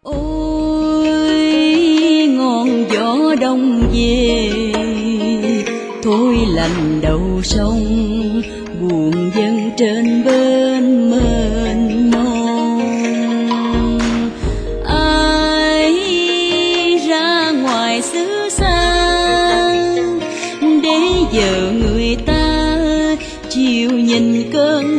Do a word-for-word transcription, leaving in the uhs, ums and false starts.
Ôi ngọn gió đông về, thôi lạnh đầu sông, buồn dân trên bên mênh mông. Ai ra ngoài xứ xa, để giờ người ta chiều nhìn cơn